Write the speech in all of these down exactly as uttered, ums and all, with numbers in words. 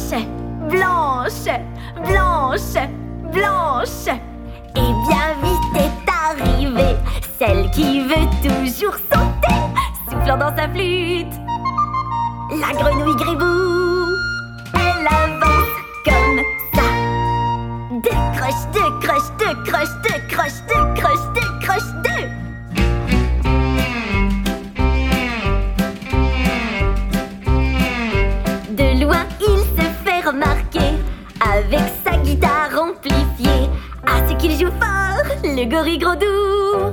Blanche, Blanche, Blanche, Blanche. Et bien vite est arrivée celle qui veut toujours sauter, soufflant dans sa flûte. La grenouille Gribou, elle avance comme ça. Deux croches, deux croches, deux croches, deux croches, deux croches, deux croches, deux. De loin, il se fait remarquer avec sa guitare amplifiée. Ah, c'est qu'il joue fort, le gorille gros doux.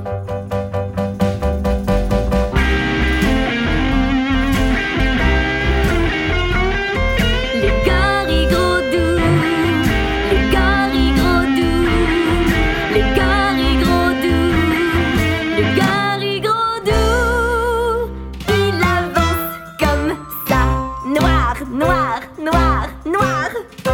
Noir, noir, noir.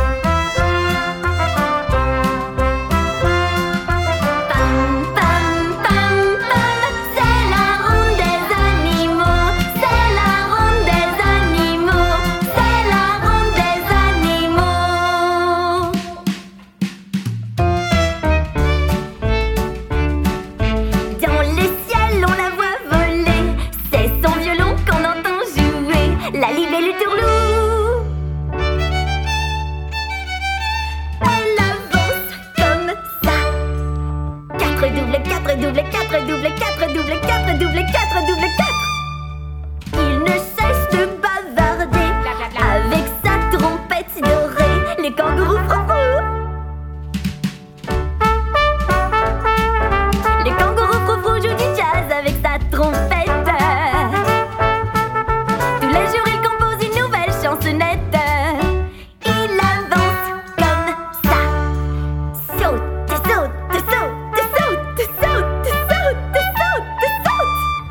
Pam, pam, pam, pam. C'est la ronde des animaux. C'est la ronde des animaux. C'est la ronde des animaux. Dans le ciel, on la voit voler. C'est son violon qu'on entend jouer. La libellule tourloue. Double quatre, double quatre, double quatre, double quatre, double quatre, double quatre. Il ne cesse de bavarder avec sa trompette dorée, les kangourous froufrou. Les kangourous froufrou jouent du jazz avec sa trompette. Tous les jours il compose une nouvelle chansonnette. Il avance comme ça. Saute, saute, saute. Saute, saute, saute, saute.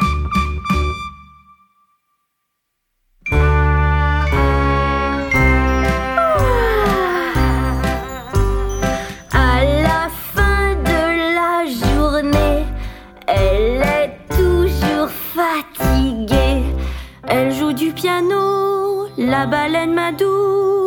À la fin de la journée, elle est toujours fatiguée. Elle joue du piano, la baleine Madou.